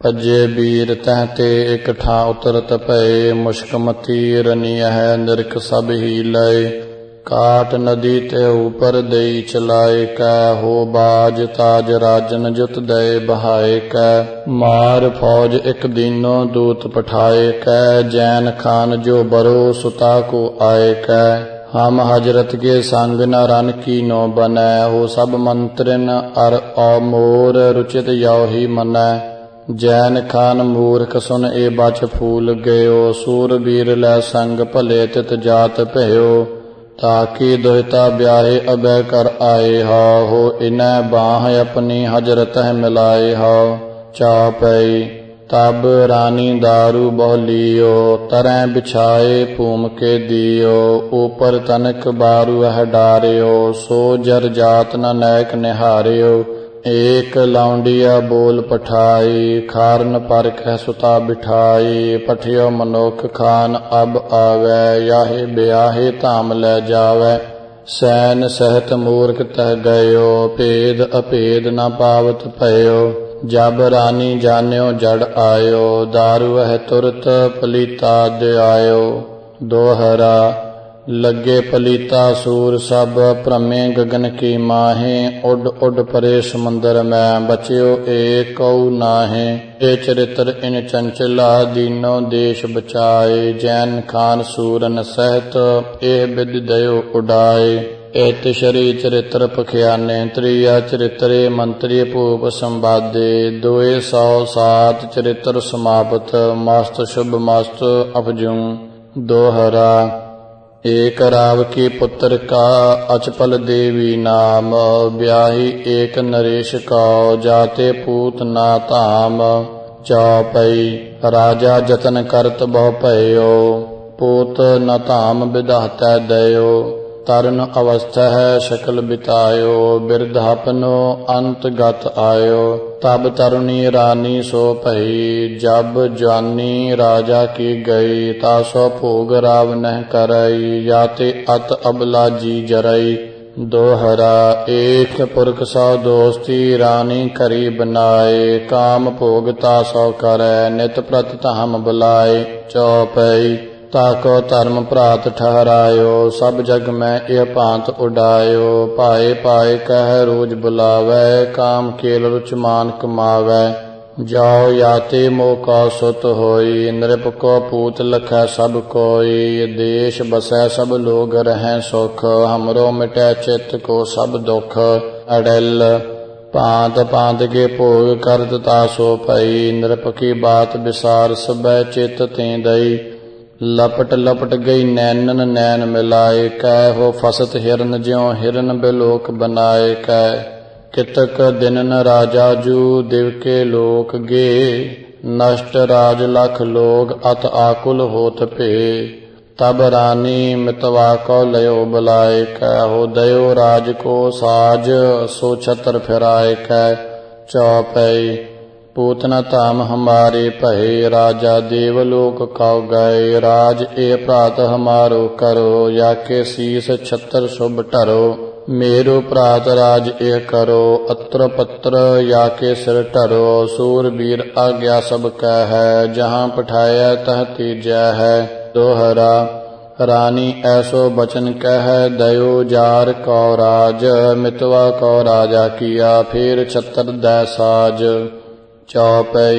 ਭਜੇ ਬੀਰ ਤਹ ਤੇ ਇਕ ਠਾ ਉਤਰਤ ਭਏ। ਮੁਸ਼ਕ ਮਤੀ ਰਨੀਅਹਿ ਨਿਰਖ ਸਭ ਹੀ ਲਏ। ਕਾਟ ਨਦੀ ਤੇ ਉਪਰ ਦੇਈ ਚਲਾਏ ਕੈ। ਹੋ ਬਾਜ ਤਾਜ ਰਾਜਨ ਜੁਤ ਦਏ ਬਹਾਏ ਕੈ। ਮਾਰ ਫੌਜ ਇਕ ਦੀਨੋ ਦੂਤ ਪਠਾਏ ਕੈ। ਜੈਨ ਖਾਨ ਜੋ ਬਰੋ ਸੁਤਾ को आए कै। हम हजरत के संग न रन की नो बनੈ। हो सब मंत्रिन अर अमोर रुचित यो ही मनੈ। जैन खान मूर्ख सुन ए बच फूल गयो। सूरबीर लै संग भले तित जात भयो। ताकि दोहिता ब्याहे अबै कर आए हो। हो इनै बाह अपनी हजरत मिलाए हो। चौपई तब रानी दारू बहु लियो। तरह बिछाए भूम के दियो। ऊपर तनक बारू है डारियो। सो जर जात न नैक निहारियो। एक लौंडिया बोल पठाई। खारन पर कह सुता बिठाई। पठियो मनुख खान अब आवे। याहे ब्याहे धाम लै जावे। सैन सहित मूर्ख तह गयो। भेद अभेद न पावत भयो। जब रानी जान्यो जड़ आयो। दारू है तुरत पलीता दे आयो। दोहरा लगे पलीता सूर सब भ्रमे गगन की माहे। उड उड परे समुंदर में बच्यो एक नाहे। ए चरित्र इन चंचला दीनो देश बचाए। जैन खान सूरन सहित एह बिद दयो उड़ाए। एत शरी चरित्र पखियाने। त्रिया चरित्रे मंत्री भूप संवादे। 207 चरित्र समाप्त। मस्त शुभ मस्त अफजूं। दोहरा एक राव की पुत्र का अचपल देवी नाम। ब्याही एक नरेश का जाते पूत ना धाम। चौपई राजा जतन करत बहु भयो। पूत न धाम विधाता दयो। तरन अवस्था है शकल बितायो। बिरधापनो अंत गत आयो। तब तरुणी रानी सो भई। जब जानी राजा की गई। तासो भोग राव नह करई। याते अत अबला जी जरई। दोहरा एक पुरख सौ दोस्ती रानी करी बनाए। काम भोग तासो करे। नित प्रति धाम बुलाए। चौपई ताको धर्म भ्रात ठहरायो। सब जग में ए भांत उडायो। पाए पाए कह रोज बुलावै। काम केल रुचमान कमावै। जाओ याते मोका सुत होई। नृप को पूत लखै सब कोई। देश बसै सब लोग रहें सुख। हमरो मिटै चित्त को सब दुख। अड़ल भांत भांत के भोग करत तासो भई। नृप की बात विसार सबै चित तें दई। लपट लपट गई नैनन नैन मिलाए कै। हो फसत हिरन ज्यों हिरन बिलोक बनाए कै। कितक दिनन राजा जू दिवके लोक गे। नष्ट राज लख लोग अत आकुल होत भे। तब रानी मितवा को लयो बुलाए कै। हो दयो राज को साज सो छत्र फिराए कै। चौपई पूतना धाम हमारे भये। राजा देवलोक कौ गए। राज ए प्रात हमारो करो। याके शीस छत्र शुभ टरो। मेरो प्रात राज ए करो। अत्र पत्र याके सिर टरो। सूरबीर आज्ञा सब कह है। जहाँ पठाया तह तीजै है। दोहरा रानी ऐसो बचन कह दयो जार को राज। मितवा को राजा किया फिर छत्र दै साज। चौपई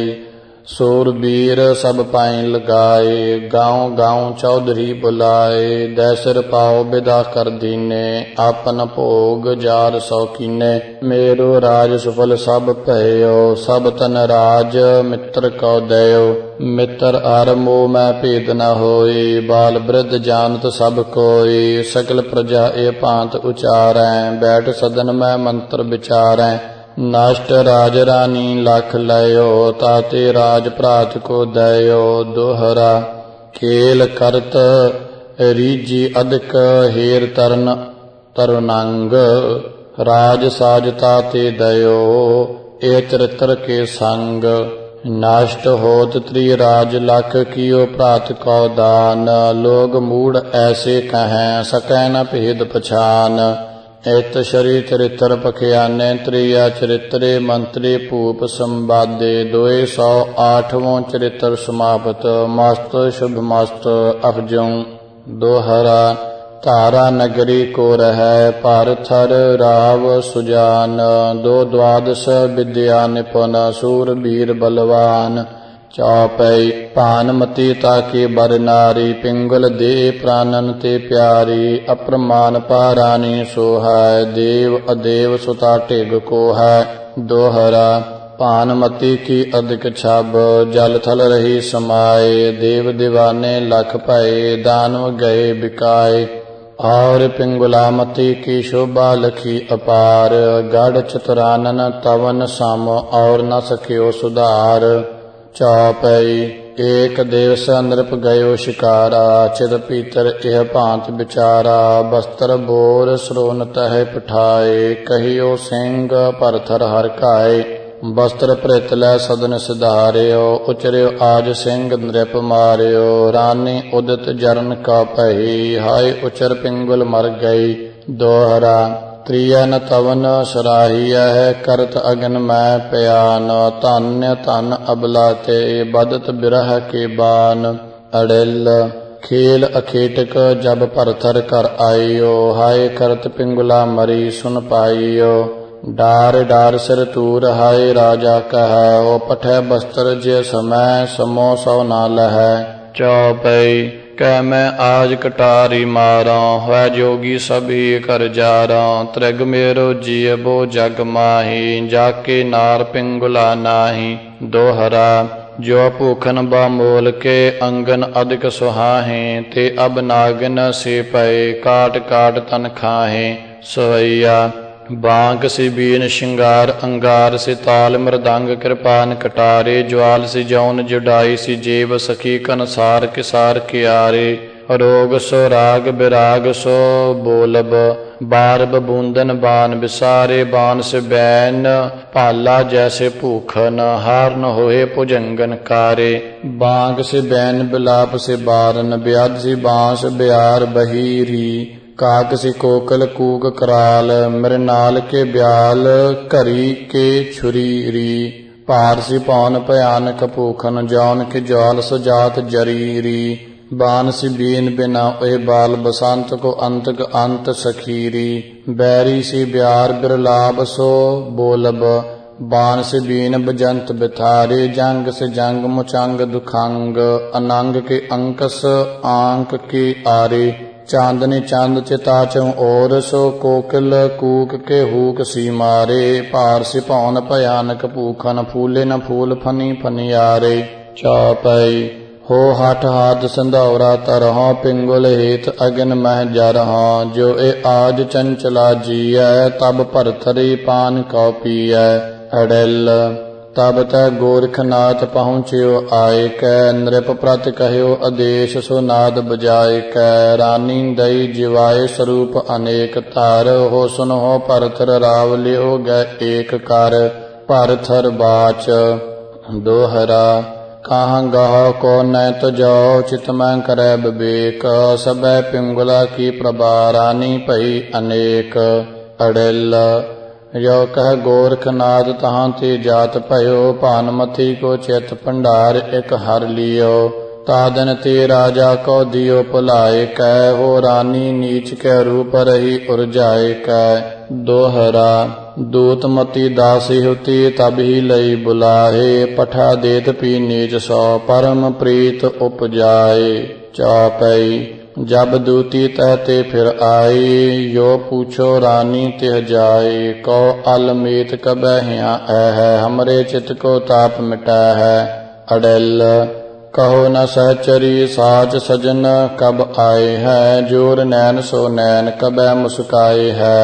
सूरबीर सब पाइन लगाए। गाँव गाँव चौधरी बुलाए। दैसर पाओ विदा कर दीने। आपन भोग जार शौकीने। मेरो राज सुफल सब भयो। सब तन राज मित्र को दयो। मित्र आर मोह मैं भेद न होई। बाल वृद्ध जानत सब कोई। सकल प्रजा ए भांत उचारै। बैठ सदन में मंत्र विचारै। नष्ट राज रानी लख लयो। ताते राज प्रात को दयो। दोहरा खेल करत रीजी अधिक। हेर तरन तरुणांग। राज साज ताते दयो। ए चरित्र के संग। नष्ट होत त्रिराज लख कियो प्रात को दान। लोग मूढ़ ऐसे कहें सकै न भेद पछान। ਇਤ ਸ਼ਰੀ ਚਰਿਤ੍ਰ ਪਖਿਆਨੇ ਤ੍ਰਿਆ ਚਰਿਤਰੇ ਮੰਤਰੀ ਭੂਪ ਸੰਵਾਦੇ 208ਵਾਂ ਚਰਿਤ੍ਰ ਸਮਾਪਤ। ਮਸਤ ਸ਼ੁਭ ਮਸਤ ਅਫਜੋਂ। ਦੋਹਰਾ ਧਾਰਾ ਨਗਰੀ ਕੋ ਰਹੈ ਭਾਰਥਰ ਰਾਵ ਸੁਜਾਨ। ਦੋ ਦਵਾਦਸ਼ ਵਿਦਿਆ ਨਿਪੁਨ ਸੂਰ ਬੀਰ ਬਲਵਾਨ। ਚੌਪਈ ਭਾਨਮਤੀ ਤਾਕੀ ਬਰ ਨਾਰੀ ਪਿੰਗਲ ਦੇ ਪ੍ਰਾਨਨ ਤੇ ਪਿਆਰੀ। ਅਪਰਮਾਨ ਪਾਰਾਨੀ ਸੋਹੈ ਦੇਵ ਅਦੇਵ ਸੁਤਾ ਢਿਗ ਕੋ ਹੈ। ਦੋਹਰਾ ਭਾਨਮਤੀ ਕੀ ਅਧਿਕ ਛਬ ਜਲ ਥਲ ਰਹੀ ਸਮਾਏ। ਦੇਵ ਦੀਵਾਨੇ ਲਖ ਭਏ ਦਾਨਵ ਗਏ ਬਿਕਾਏ। और पिंगुलामती की शोभा लखी अपार। गढ़ चतुरानन तवन सम और न सख्यो सुधार। चौपई एक दिवस नृप गयो शिकारा चित पीतर यह भांत बिचारा। बस्तर बोर सरोन तह पठाए कहियो सिंह भरथर हर काए। बस्त्र भृत लै सदन सिधारियो उचरियो आज सिंह नृप मारियो। रानी उदित जरन का पही हाय उचर पिंगुल मर गई। दोहरा त्रियन तवन सराहिया है करत अगन मैं प्यान। धन्य धन अबला ते बदत बिरह के बान। अड़िल खेल अखेटक जब भरथर कर आइयो हाय करत पिंगुला मरी सुन पाइयो। डार डार सिर तूर हाय राजा कहै ओ पठै बस्तर जे समय समो सौ ना लहै। चौपई कह मैं आज कटारी मारा है जोगी सभी कर जारा। त्रिग मेरो जियबो जग माही जाके नार पिंगुला नाही। दोहरा जो भूखन बामोल के अंगन अधिक सुहाहे ते अब नागन से पए काट काट तन खाहे। सवैया बांक से बीन श्रृंगार अंगार से ताल मृदंग कृपान कटारे। ज्वाल से जौन जुडाई सी जेब सखी कनसार किसार कियारे। रोग सो राग विराग सो बोलब बारब बूंदन बान बिसारे। बान से बैन भाला जैसे भूखन हार न होए भुजंगन कारे। बांग से बैन बिलाप से बारन ब्याध से बांस ब्यार बहीरी। काक सी कोकल कूक कराल मृनाल के ब्याल घरी के छुरी री। पार सी पौन भयानक भूखन जौन के ज्वाल सुजात जरीरी। बान सी बीन बिना ओह बाल बसंत को अंतक अंत सखीरी। बैरी सी ब्यार बिरलाब सो बोलब बान से बीन बजंत बिथारे। जंग से जंग मुचंग दुखंग अनंग के अंकस आंक के आरे। चांदनी चांद चिताचों और सो कोकिल कूक के हूक सी मारे। पार से पौन भयानक भूखन फूले न फूल फनी फनियारे। चौपई हो हठ हाथ संधौरा तरह पिंगुल हेत अगन मह जरह। जो ए आज चंचला जीय तब भरथरी पान कौ पीय। अड़िल तब तक गोरखनाथ पहुँच्यो आय कै नृप प्रत कह्यो आदेश सो नाद बजाय कै। रानी दई जिवाय स्वरूप अनेक तार हो सुनहो भरथर राव लियो गए एक कर। भरथर बाच। दोहरा कहाँ गह को न तो जाओ चित मैं करे विवेक। सबै पिंगुला की प्रभा रानी भई अनेक। अड़िल यो कह गोरखनाथ तहाँ ते जात भयो। भानमती को चित भंडार एक हर लियो। तादन ते राजा को दियो भुलाए कै हो रानी नीच के रूप रही उर्जाए कै। दोहरा दूतमती दासी होती तब ही लई बुलाहे। पठा देत पी नीच सौ परम प्रीत उपजाए। चौपई जब दूती तहते फिर आई यो पूछो रानी तिह जाए। को अलमीत कब हिया है हमरे चित को ताप मिटा है। अड़िल कहो न सहचरी साच सजन कब आए है। जोर नैन सो नैन कब मुस्काए है।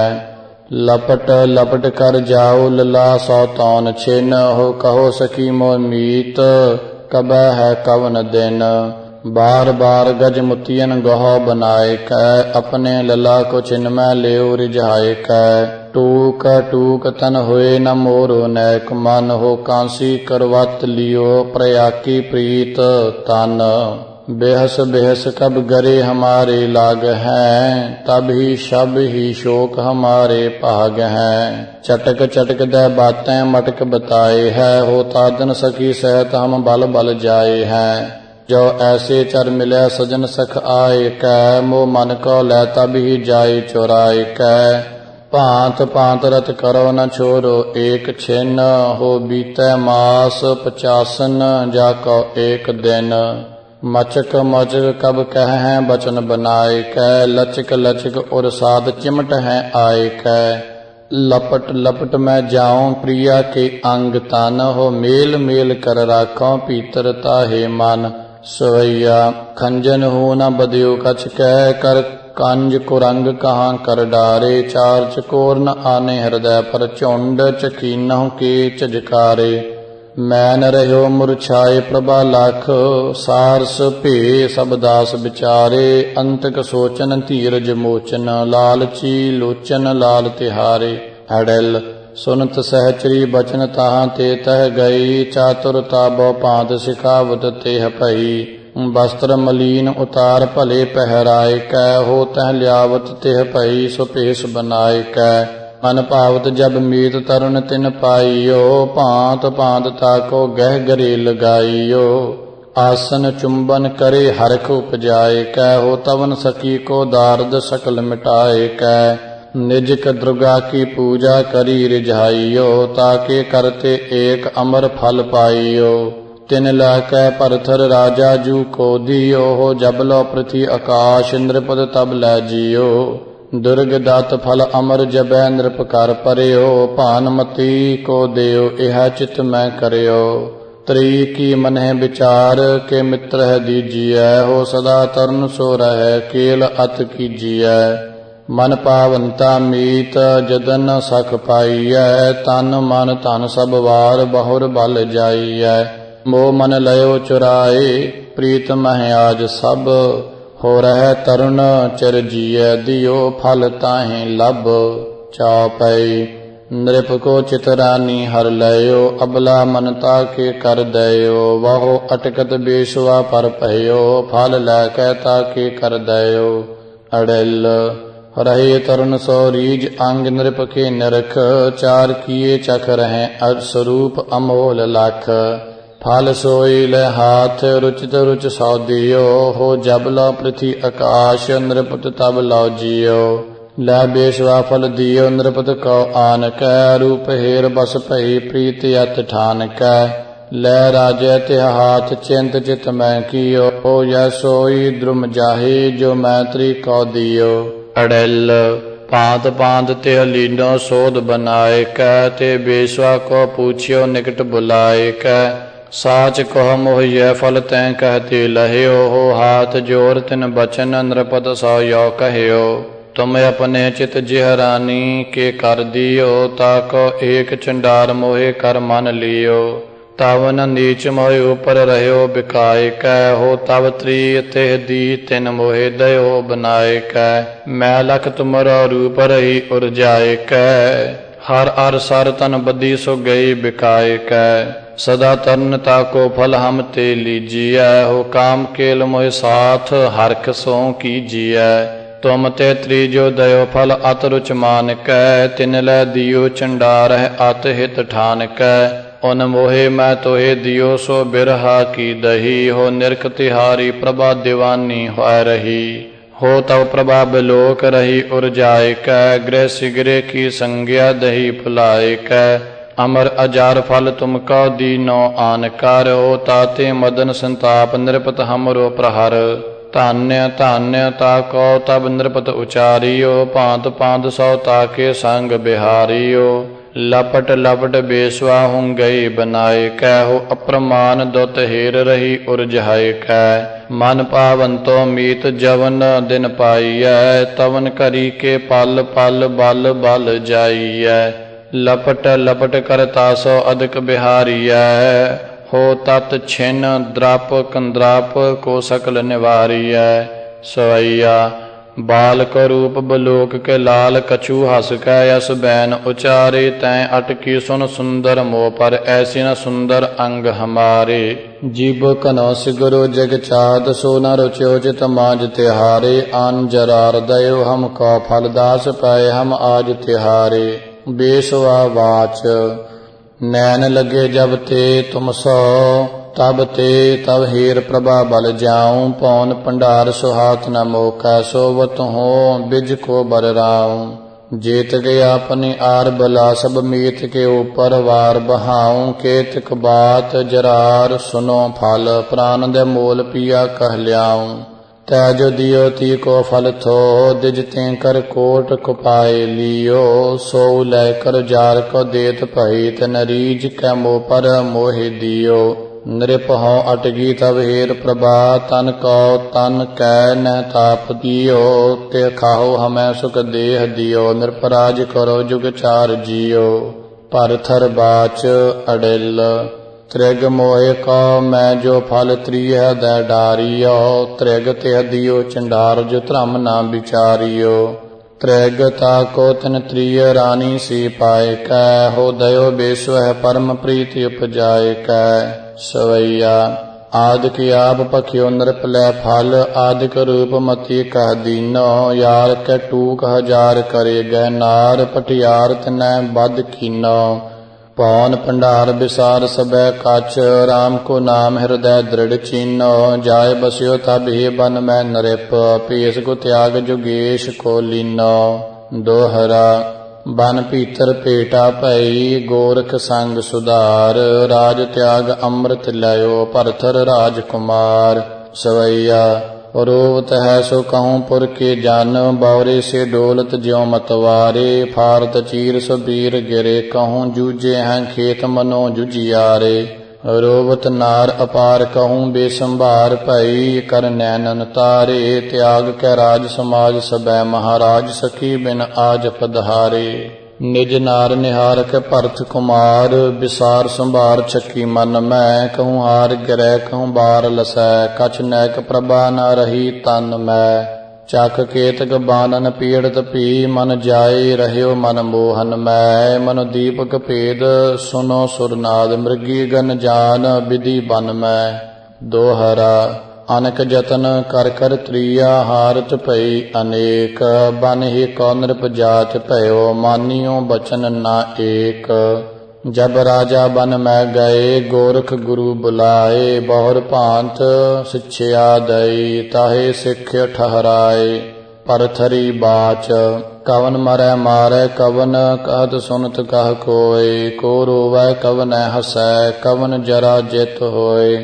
लपट लपट कर जाओ लला सौ तौन छिन हो। कहो सखी मोह मीत कब है कवन दिन। बार बार गज मुतियन गहो बनाए कै अपने लला को छिन्मय लेओ रिझाए कै। टूक टूक तन हुए न मोरो नैक मन हो कांसी करवत लियो प्रयाकी प्रीत तन। बेहस बेहस कब गरे हमारे लाग हैं, तब ही शब ही शोक हमारे भाग हैं। चटक चटक दे बातें मटक बताए है, हो तादन सखी सहत हम बल बल जाए हैं। जो ऐसे चर मिले सजन सख आए कै, मोह मन को लै तब ही जाए चुराए कै। भांत भांत रत करो न छोरो एक छिन, हो बीते मास 50 जाको एक दिन। मचक मचक कब कह हैं बचन बनाए कै, लचक लचक और साध चिमट हैं आए कै। लपट लपट मैं जाऊं प्रिया के अंग तन, हो मेल मेल कर राखों पीतर ताहे मन। सवैया खंजन हो न बदियो कछ कह, कर कंज कुरंग कहाँ कर डारे। चार चकोर न आने हृदय पर झुंड, चकीनों के झजकारे। मैन रह्यो मुरछाए प्रभा लख, सारस भे सब दास बिचारे। अंतक सोचन धीरज मोचन, लालची लोचन लाल तिहारे। अड़ल सुनत सहचरी बचन ताहां ते तह गई, चातुरता बहु पांत सिखावत तेह पही। वस्त्र मलीन उतार भले पहराए कै, हो तह लियावत तेह पही सो भेस बनाए कै। मन भावत जब मीत तरुण तिन पाइयो, भांत भांत ताको गह गरे लगाइयो। आसन चुंबन करे हरख उपजाए कै, हो तवन सखी को दार्द सकल मिटाए कै। निजक दुर्गा की पूजा करी रिझाइयो, ताके करते एक अमर फल पाइयो। तिन लाकै परथर राजा जू को दियो, हो जबलो पृथ्वी आकाश इंद्रपद तब लै जियो। दुर्ग दात फल अमर जबै नृप कर परयो, भानुमती को देयो यह चित मैं करयो। त्री की मनह विचार के मित्र है दीजिए, हो सदा तरुण सो रह केल अत कीजिए। मन पावनता मीत जदन सख पाइयै, तन मन धन सब वार बहुर बल जाइयै। मोह मन लयो चुराए प्रीत मह आज सब, हो रह तरुण चिर जिय दियो फल ताहें लब। चौपई नृप को चितरानी हर लयो, अबला मनता के कर दयो। वहो अटकत बेसुआ पर पयो, फल लैकै ताके कर दयो। अड़ल रहे तरुण सो रीज अंग नृप के निरख, चार किए चख रहें स्वरूप अमोल लख। फल सोई ले हाथ रुचित रुच सौ दियो, हो जब लो पृथ्वी आकाश नृपत तब लो जियो। लै बेसवा फल दियो नृपत को आन कै, रूप हेर बस भई प्रीत अत ठान कै। लै राजे तिह हाथ चिंत चित मैं कियो, हो यह सोई द्रुम जाहे जो मैत्री को दियो। अड़ल भांत भांत तिह लीनो सोध बनाए कै, ते बेसवा को पूछियो निकट बुलाए कै। साच कह मोह यह फल तैं कहते लह्यो, हो हाथ जोर तिन बचन नृपत सौ यो कह्यो। तुम अपने चित जिह रानी के कर दियो, ताको एक चंडार मोहे कर मन लियो। तब न नीच मोहे ऊपर रह्यो बिकाए कै, हो तब त्री तिह दी तिन मोहे दयो बनाए कै। मैं लख तुमरो रूप रही उर्जाए कै, हर अर सर तन बदी सो गई बिकाए कै। सदा तरनता को फल हम ते लीजिए, हो काम केल मोह साथ हरख सो कीजिए। तुम ते त्रीजो दयो फल अत रुच मान कै, तिन लै दियो चंडार है अत हित ठान कै। उन मोहे मैं तोहे दियो सो बिरहा की दही, हो निरख तिहारी प्रभा दीवानी होय रही। हो तब प्रभा बिलोक रही उर्जाए कै, गृह सिगरे की संज्ञा दही फुलाए कै। अमर अजार फल तुमको दीनो आन कर, हो ताते मदन संताप नृपत हमरो प्रहर। धान्य धान्य ताको तब नृपत उचारियो, भांत भांत सौ ताके संग बिहारियो। लपट लपट बेसवा हूँ गई बनाए कै, हो अप्रमाण दुत हेर रही उर्जाए कै। मन पावन तो मीत जवन दिन पाइयै, तवन करी के पल पल बल बल जाइयै। लपट लपट करता सो अधिक बिहारियै, हो तत् छिन द्राप कंद्राप को सकल निवारियै। सवैया बालक रूप बलोक के लाल कछु हस कै यस बैन उचारे तैं अटकी सुन सुंदर मोह पर ऐसी न सुंदर अंग हमारे। जीव कनो सिगरो जग चाद सो न रुचो चित माज तिहारे। आन जरार दयो हम कौ फलदास पाए हम आज तिहारे। बेसवा वाच नैन लगे जब ते तुम सो तब ते तब हीर प्रभा बल जाऊं। पौन भंडार सुहात न मोका सोवत हो बिज को बर राऊं। जीत गया अपनी आर बला सब मीत के ऊपर वार बहाऊं। केतक बात जरार सुनो फल प्राण दे मोल पिया कह ल्याऊं। तैजो दियो ती को फल थो दिज ते कर कोट कुपाए लियो। सो लैकर जार को देत भई तन रीज कै मोह पर मोहि दियो। नृप हो अटगी तब हेर प्रभा तन को तन कै न ताप दियो। ते खाओ हमें सुख देह दियो नृपराज करो जुग चार जियो। परथर बाच अडिल त्रिग मोहे को मैं जो फल त्रिय दै डारियो। त्रिग ते दियो चंडार जो धर्म ना विचारियो। त्रिग ताको तिन त्रिय रानी सी पाए कै हो दयो बेसो है परम प्रीति उपजाए कै। सवैया आदिक आप पखियो नृप लै फल आदिक रूप मति कह दीनो। यार कै टूक हजार करे गै नार पटियार तनै बद कीनो। पौन भंडार विसार सबै कच राम को नाम हृदय दृढ़ चीनो। जाय बसियो तब ही बन मैं नृप पेश को त्याग जुगेश को लीनो। दोहरा बन भीतर पेटा भई गोरख संग सुधार। राज त्याग अमृत लयो परथर राजकुमार। सवैया रोवत है सो कहूँ पुर के जन बौरे से डोलत ज्यों मतवारे। फारत चीर सो वीर गिरे कहूँ जूझे हैं खेत मनो जुझियारे। रोवत नार अपार कहूँ बेसंभार भई कर नैनन तारे। त्याग कै राज समाज सबै महाराज सखी बिन आज पधारे। निज नार निहारक भरत कुमार विसार संभार छकी मन मैं। कहूँ हार गिरै कहूँ बार लसै कछ नैक प्रभा न रही तन मैं। चक केतक बानन पीड़त पी मन जाए रहयो मन मोहन मैं। मन दीपक भेद सुनो सुरनाद मृगी गन जान विधि बन मैं। दोहरा अनक जतन कर कर त्रिया हारत भई अनेक। बन ही कौ नृप जात भयो मानियो बचन ना एक। जब राजा बन में गए गोरख गुरु बुलाए। बहुर भांत शिक्षा दई ताहे सिख ठहराए। परथरी बाच कवन मरै मारै कवन कहत सुनत कह कोय। को रोवै कवन हसै कवन जरा जित होय।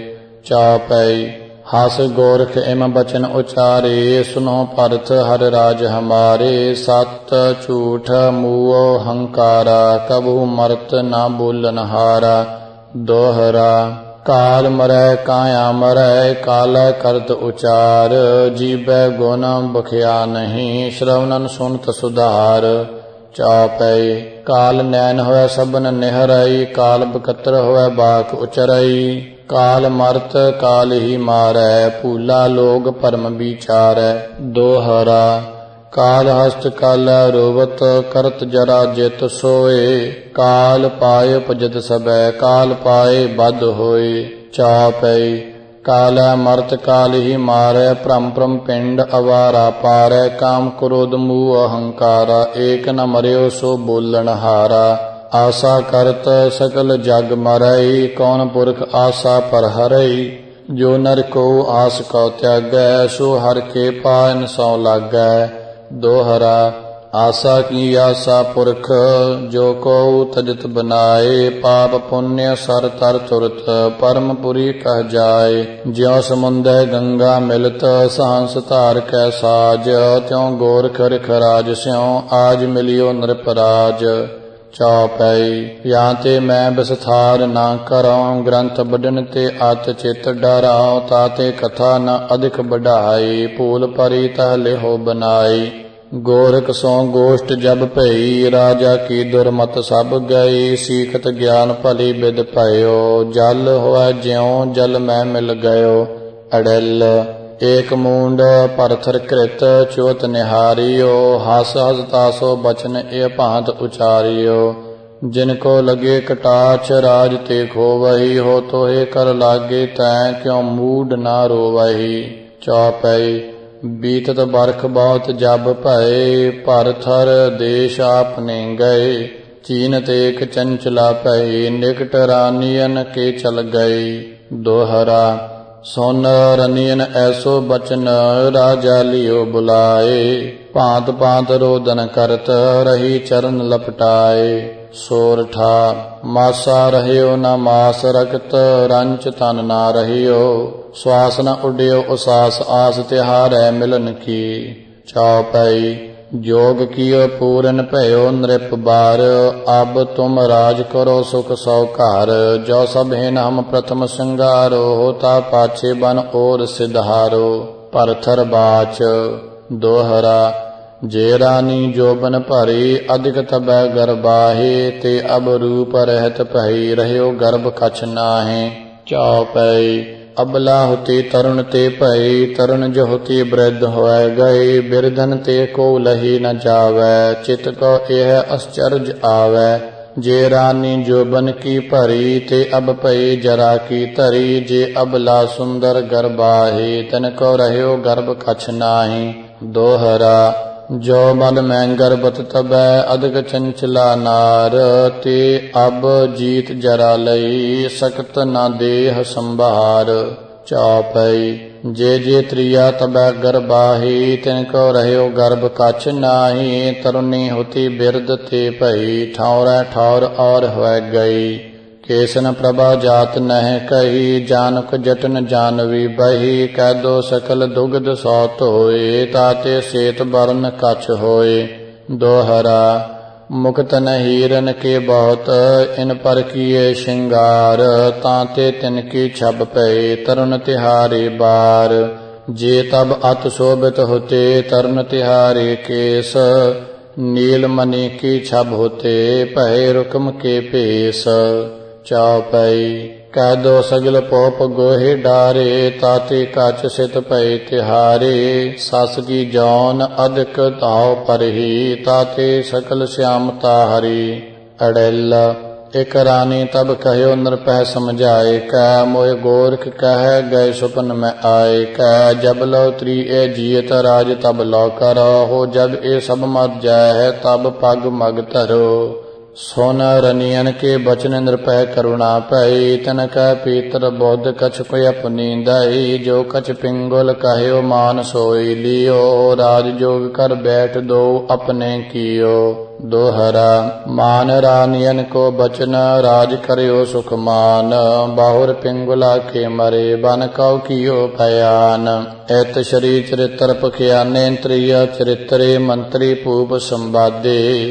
चापई हस गोरख इम बचन उचारे। सुनो परथ हर राज हमारे। सत झूठ मुओ हंकारा कबहू मरत ना बोलन हारा। दोहरा काल मरै काया मरै काल करत उचार। जीवै गुण बखिया नहीं श्रवणन सुनत सुधार। चापई काल नैन होय सबन निहरई काल बकत्र होय बाक उचरई। काल मरत काल ही मारै भूला लोग परम विचारै। दोहरा काल हस्त काल रोवत करत जरा जित सोए। काल पाए उपजत सबै काल पाए बद होए। चापई काल मरत काल ही मारै भ्रम भ्रम पिंड अवारा पारै। काम क्रोध मूह अहंकारा एक न मर्यो सो बोलन हारा। आशा करत सकल जग मरई कौन पुरख आशा पर हरई। जो नर को आस को त्यागै सो हर के पान सौ लागै। दोहरा आशा की आशा पुरख जो को तजत बनाए। पाप पुण्य सर तर तुरत परमपुरी कह जाए। ज्यों समुंदे गंगा मिलत सहंस धार कै साज। त्यों गोरख रिख राज स्यों आज मिलियो नृपराज। चौपई या ते मैं विस्तार ना करां ग्रंथ बढ़न ते अत चित डरां। ताते कथा न अधिक बढ़ाई भूल परी तह लेहो बनाई। गोरख सो गोष्ठ जब भई राजा की दुर्मत सब गई। सीखत ज्ञान भली विद भयो जल होय ज्यों जल में मिल गयो। अड़िल ਏਕ ਮੂੰਡ ਪਰਥਰ ਕ੍ਰਿਤ ਚੋਤ ਨਿਹਾਰਿਓ। ਹਸ ਹਸ ਤਾਸੋ ਬਚਨ ਇਹ ਭਾਂਤ ਉਚਾਰਿਓ। ਜਿਨ ਕੋ ਲਗੇ ਕਟਾਛ ਰਾਜ ਤੇ ਖੋਵਹੀ। ਹੋ ਤੋਹੇ ਕਰ ਲਾਗੇ ਤੈਂ ਕਿਉ ਮੂਡ ਨਾ ਰੋਵਹੀ। ਚੌਪਈ। ਬੀਤਤ ਬਰਖ ਬਹੁਤ ਜਬ ਭਏ। ਪਰਥਰ ਦੇਸ਼ ਆਪਨੇ ਗਏ। ਚੀਨ ਤੇਕ ਚੰਚਲਾ ਭਈ। ਨਿਕਟ ਰਾਨੀਅਨ ਕੇ ਚਲ ਗਈ। ਦੋਹਰਾ। ਸੁਨ ਰਨੀਅਨ ਐਸੋ ਬਚਨ ਰਾਜਾ ਲਿਓ ਬੁਲਾਏ। ਭਾਂਤ ਭਾਂਤ ਰੋਦਨ ਕਰਤ ਰਹੀ ਚਰਨ ਲਪਟਾਏ। ਸੋਰਠਾ। ਮਾਸਾ ਰਹਿਓ ਨਾ ਮਾਸ ਰਖਤ ਰੰਚ ਤਨ ਨਾ ਰਹਿਓ। ਸਵਾਸ ਨ ਉੱਡਿਓ ਉਸਾਸ ਆਸ ਤਿਹਾਰੈ ਮਿਲਨ ਕੀ। ਚੌਪਈ। ਜੋਗ ਕੀਓ ਪੂਰਨ ਭਇਓ ਨ੍ਰਿਪ ਬਾਰ। ਅਬ ਤੁਮ ਰਾਜ ਕਰੋ ਸੁਖ ਸੌ ਘਰ। ਜੋ ਸਭ ਹਿਨ ਹਮ ਪ੍ਰਥਮ ਸੰਗਾਰੋ। ਹੋਤਾ ਪਾਛੇ ਬਨ ਔਰ ਸਿਧਾਰੋ। ਪਰਥਰ ਬਾਚ। ਦੋਹਰਾ। ਜੇ ਰਾਨੀ ਜੋਬਨ ਭਰੀ ਅਧਿਕ ਤਬੈ ਗਰਬਾਹੇ। ਤੇ ਅਬ ਰੂਪ ਰਹਿਤ ਭਈ ਰਹਿਓ ਗਰਭ ਕਛ ਨਾਹੇ। ਚੌਪਈ। ਅਬਲਾ ਹੁਤੀ ਤਰੁਣ ਤੇ ਭਈ। ਤਰੁਣ ਜੋ ਹੁਤੀ ਬ੍ਰਿਧ ਹੋਇ ਗਏ। ਬਿਰਧਨ ਤੇ ਕੋ ਲਹੀ ਨ ਜਾਵੈ। ਚਿਤ ਕੋ ਇਹ ਅਸਚਰਜ ਆਵੈ। ਜੇ ਰਾਨੀ ਜੋਬਨ ਕੀ ਭਰੀ। ਤੇ ਅਬ ਭਈ ਜਰਾ ਕੀ ਧਰੀ। ਜੇ ਅਬਲਾ ਸੁੰਦਰ ਗਰਬਾਹੇ। ਤਨ ਕੋ ਰਹਿਓ ਗਰਭ ਕਛ ਨਾਹੀ। ਦੋਹਰਾ। ਜੋ ਬਲ ਮੈਂ ਗਰਭਤ ਤਬੈ ਅਧਿਕ ਚੰਚਲਾ ਨਾਰ। ਤੇ ਅਬ ਜੀਤ ਜਰਾ ਲਈ ਸਕਤ ਨਾ ਦੇਹ ਸੰਭਾਰ। ਚੌਪਈ। ਜੇ ਤ੍ਰਿਆ ਤਬੈ ਗਰਬਾਹੀ। ਤਿਨ ਕੋ ਰਹਿਓ ਗਰਭ ਕਛ ਨਾਹੀ। ਤਰੁਣੀ ਹੁਤੀ ਬਿਰਧ ਤੇ ਭਈ। ਠੌਰੈ ਠੌਰ ਔਰ ਹੋਇ ਗਈ। ਕੇਸਨ ਪ੍ਰਭਾ ਜਾਤ ਨਹਿ ਕਹੀ। ਜਾਨਕ ਜਟਨ ਜਾਨਵੀ ਬਹੀ। ਕੈਦੋ ਸਕਲ ਦੁਗਧ ਸੌ ਧੋਏ। ਤਾਤੇ ਸੇਤ ਬਰਨ ਕਛ ਹੋਏ। ਦੋਹਰਾ। ਮੁਕਤ ਨ ਹੀਰਨ ਕੇ ਬਹੁਤ ਇਨ ਪਰ ਕੀਏ ਸ਼ਿੰਗਾਰ। ਤਾਂਤੇ ਤਿਨ ਕੀ ਛਬ ਪਏ ਤਰੁਣ ਤਿਹਾਰੇ ਬਾਰ। ਜੇ ਤਬ ਅਤ ਸ਼ੋਭਿਤ ਹੋਤੇ ਤਰੁਣ ਤਿਹਾਰੇ ਕੇਸ। ਨੀਲ ਮਨੀ ਕੀ ਛਬ ਹੋਤੇ ਭਏ ਰੁਕਮ ਕੇ ਭੇਸ। ਚੌਪਈ। ਕੈਦੋ ਸਗਲ ਪੋਪ ਗੋਹੇ ਡਾਰੇ। ਤਾਤੇ ਕਛ ਸਿਤ ਭਏ ਤਿਹਾਰੇ। ਸਸ ਕੀ ਜੌਨ ਅਧਿਕ ਧਾਉ ਪਰਹੀ। ਤਾਤੇ ਸਕਲ ਸਿਆਮਤਾ ਹਰੀ। ਅੜਿਲ। ਇਕ ਰਾਨੀ ਤਬ ਕਹਿਓ ਨਿਰਭੈ ਸਮਝਾਏ। ਕੈ ਮੋਹਿ ਗੋਰਖ ਕਹਿ ਗਏ ਸੁਪਨ ਮੈਂ ਆਏ। ਕੈ ਜਬ ਲਉ ਤ੍ਰੀ ਇਹ ਜੀਅਤ ਰਾਜ ਤਬ ਲਉ ਕਰੋ। ਹੋ ਜਬ ਇਹ ਸਭ ਮਰ ਜਾਏ ਤਬ ਪਗ ਮਗ ਧਰੋ। ਸੁਨ ਰਨੀਅਨ ਕੇ ਬਚਨ ਨਿਰਭੈ ਕਰੁਣਾ ਭਈ। ਤਨ ਕੈ ਪੀਤਰ ਬੁੱਧ ਕਛ ਕੋਈ ਆਪਣੀ ਦਾਈ। ਜੋ ਕਛ ਪਿੰਗਲ ਕਹਿਓ ਮਾਨ ਸੋਈ ਲਿਓ। ਰਾਜ ਜੋਗ ਕਰ ਬੈਠ ਦੋ ਆਪਣੇ ਕੀਓ। ਦੋਹਰਾ। ਮਾਨ ਰਾਨੀਅਨ ਕੋ ਬਚਨ ਰਾਜ ਕਰਿਓ ਸੁਖ ਮਾਨ। ਬਾਹੁਰ ਪਿੰਗੁਲਾ ਕੇ ਮਰੇ ਬਨ ਕਉ ਕੀਓ ਭਿਆਨ। ਇਤ ਸ਼੍ਰੀ ਚਰਿਤ੍ਰ ਪਖਿਆਨੇ ਤ੍ਰਿਆ ਚਰਿਤਰੇ ਮੰਤਰੀ ਭੂਪ ਸੰਵਾਦੇ।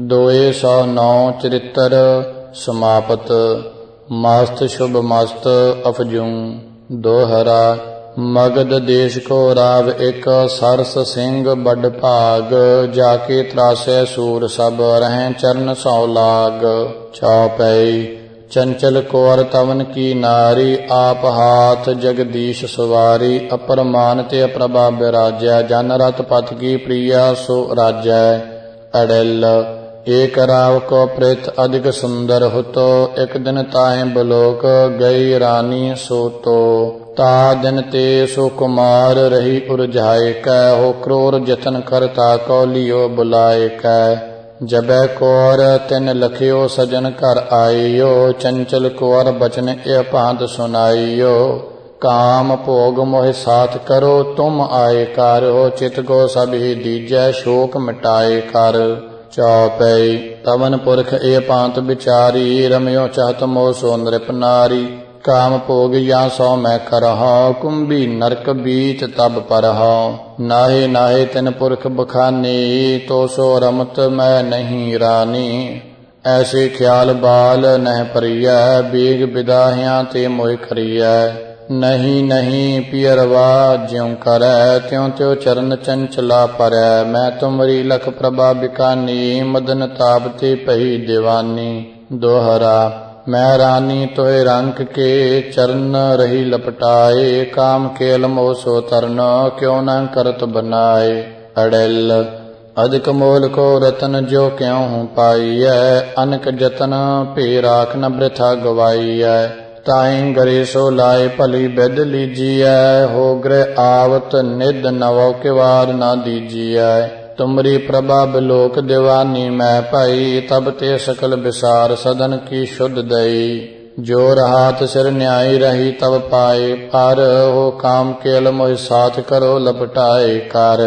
209 ਚਰਿਤ੍ਰ ਸਮਾਪਤ। ਮਸਤ ਸ਼ੁਭ ਮਸਤ ਅਫਜੂੰ। ਦੋਹਰਾ। ਮਗਧ ਦੇਸ਼ ਕੋ ਰਾਵ ਇਕ ਸਰਸ ਸਿੰਘ ਬਡ ਭਾਗ। ਜਾ ਕੇ ਤਰਾਸੈ ਸੂਰ ਸਭ ਰਹਿ ਚਰਨ ਸੌ ਲਾਗ। ਚੌਪਈ। ਚੰਚਲ ਕੋਰ ਤਵਨ ਕੀ ਨਾਰੀ। ਆਪ ਹਾਥ ਜਗਦੀਸ਼ ਸਵਾਰੀ। ਅਪਰਮਾਨ ਤੇ ਅਪ੍ਰਭਾ ਬਿਰਾਜੈ। ਜਨ ਰਤ ਪਤ ਕੀ ਪ੍ਰਿਆ ਸੋ ਰਾਜੈ। ਅੜਿਲ। ਏਕ ਰਾਵ ਕੋ ਪ੍ਰਿਥ ਅਧਿਕ ਸੁੰਦਰ ਹੁਤੋ। ਇਕ ਦਿਨ ਤਾਹੇ ਬਲੋਕ ਗਈ ਰਾਨੀ ਸੋਤੋ। ਤਾ ਦਿਨ ਤੇ ਸੋ ਕੁਮਾਰ ਰਹੀ ਉਰਝਾਏ। ਕੈ ਹੋ ਕਰੋਰ ਜਤਨ ਕਰਤਾ ਕੋ ਲਿਓ ਬੁਲਾਏ। ਕੈ ਜਬੈ ਕੋਰ ਤਿਨ ਲਖਿਓ ਸਜਨ ਘਰ ਆਈਓ। ਚੰਚਲ ਕੋਰ ਬਚਨ ਇਹ ਭਾਂਤ ਸੁਨਾਈਓ। ਕਾਮ ਭੋਗ ਮੋਹਿ ਸਾਥ ਕਰੋ ਤੁਮ ਆਏ ਕਰ। ਹੋ ਚਿਤ ਕੋ ਸਭ ਹੀ ਦੀਜੈ ਸ਼ੋਕ ਮਿਟਾਏ ਕਰ। ਚੌਪਈ। ਤਵਨ ਪੁਰਖ ਇਹ ਭਾਂਤ ਵਿਚਾਰੀ। ਰਮਿਓ ਚਾਹਤ ਮੋਹ ਸੋ ਨ੍ਰਿਪ ਨਾਰੀ। ਕਾਮ ਭੋਗ ਜਾਂ ਸੋ ਮੈਂ ਕਰਹੁ। ਕੁੰਭੀ ਨਰਕ ਬੀਚ ਤਬ ਪਰਹੁ। ਨਾਹੇ ਨਾਹੇ ਤਿਨ ਪੁਰਖ ਬਖਾਨੀ। ਤੋ ਸੋ ਰਮਤ ਮੈਂ ਨਹੀਂ ਰਾਨੀ। ਐਸੇ ਖਿਆਲ ਬਾਲ ਨਹਿ ਪਰੀਐ। ਬੀਗ ਬਿਦਾਹਿਆਂ ਤੇ ਮੋਹਿ ਖਰੀਐ। ਨਹੀਂ ਨਹੀਂ ਪਿਅਰਵਾ ਜਿਉ ਕਰੈ। ਤਿਉ ਤਿਉ ਚਰਨ ਚੰਚਲਾ ਪਰੈ। ਮੈਂ ਤੁਮਰੀ ਲਖ ਪ੍ਰਭਾ ਬਿਕਾਨੀ। ਮਦਨ ਤਾਪ ਤੇ ਭਈ ਦੀਵਾਨੀ। ਦੋਹਰਾ। मैं रानी तोय रंक के चरण रही लपटाए। काम केल मोह सो तरन क्यों न करत बनाए। अड़ेल अधिक मोल को रतन जो क्यों हूँ पाईऐ। अनक जतन पे राख न वृथा गवाईऐ। ताई गरे सो लाए भली बिद लीजिए। हो ग्रह आवत निध नवो किवार न दीजिए। तुमरी प्रभा बिलोक दीवानी मैं पाई। तब ते सकल विसार सदन की शुद्ध दई। जोर हाथ सिर न्याय रही तब पाए। पर हो काम केल मोहि साथ करो लपटाए कर।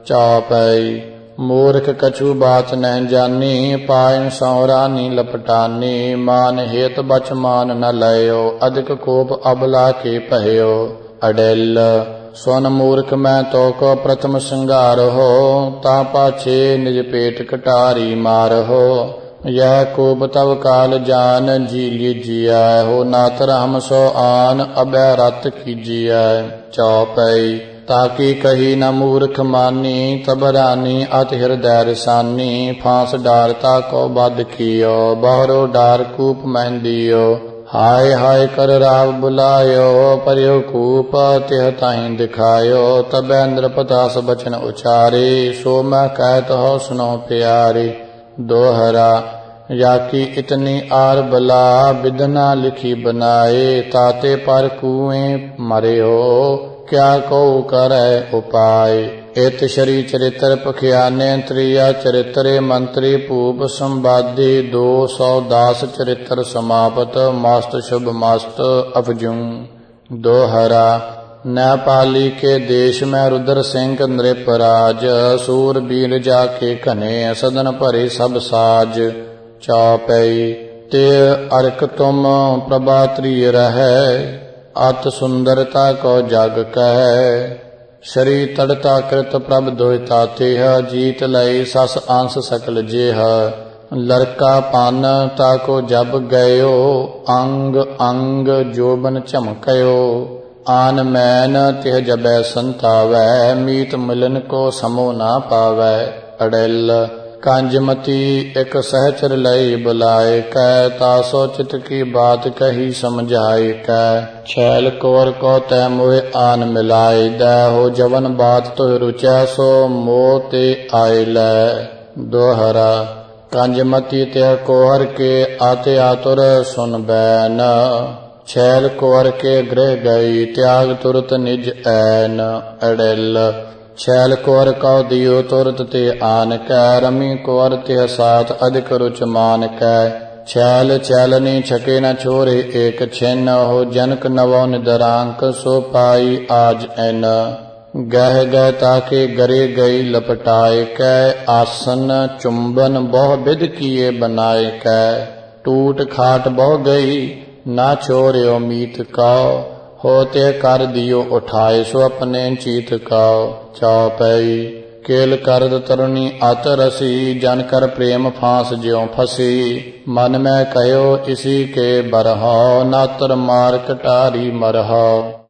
चौपाई मूर्ख कछु बात न जानी। पायन सौरानी लपटानी। मान हेत बच मान न लयो। अधिक कोप अबला के पहयो। अडेल सुन मूर्ख मैं तो को प्रथम श्रृंगार हो। ता पाछे निज पेट कटारी मार हो। यह कोप तब काल जान जी लीजिए। हो नातर हम सो आन अभय रत कीजिए। चौपाई ताकि कही न मूर्ख मानी। तब रानी अति हृदय रसानी। फांस डारता को बद कियो। बहरो डार कूप मेहंदियो। हाय हाय कर राव बुलायो। परियो कूप तिह ताहि दिखायो। तब नृपदास बचन उचारे। सो मैं कहत हो सुनो प्यारे। दोहरा या की इतनी आर बला विधना लिखी बनाए। ताते पर कुएं मरे हो क्या को करे उपाय। इत श्री चरित्र पखियाने त्रिया चरित्रे मंत्री पूप संवादी। 210 चरित्र समाप्त। मस्त शुभ मस्त अफजूं। दोहरा नेपाली के देश में रुद्र सिंह नृपराज। सूरबीर जाके कने सदन भरे सब साज। चौपाई ते अर्क तुम प्रभात्रिय रहे। अत सुंदरता को जग कह। श्री तड़ता कृत प्रभ दोहिता तेह। जीत लई सस अंश सकल जेह। लड़का पान ताको जब गयो। अंग अंग जोबन चमकयो। आन मैन तिह जबै संतावै। मीत मिलन को समो ना पावै। अड़ेल कांजमती एक सहचर लई बुलाए। कै तासो चित की बात कही समझाए। कै छैल कोर को तै मोहे आन मिलाए। दै हो जवन बात तो रुचै सो मोह ते आए लै। दोहरा कांजमती ते कोहर के आते आतुर सुन बैन। छैल कोहर के गृह गई त्याग तुरत निज ऐन। अड़ेल छैल कुंवर कौ दियो तुरत ते आन कै। रमी कुंवर तिह साथ अधिक रुच मान कै। छैल छैलनी छके न छोरे एक छिन्न। हो जनक नवो निदरांक सो पाई आज एन। गह गह ताके गरे गई लपटाए कै। आसन चुंबन बहु विध किए बनाए कै। टूट खाट बहु गई ना छोर्यो मीत कौ। होते कर दियो उठाए सो अपने चीत काओ। चौपाई केल करद तरुणी अत रसी। जन कर प्रेम फांस ज्यों फसी। मन में कहो इसी के बरहो। नातर मार कटारी मरहो।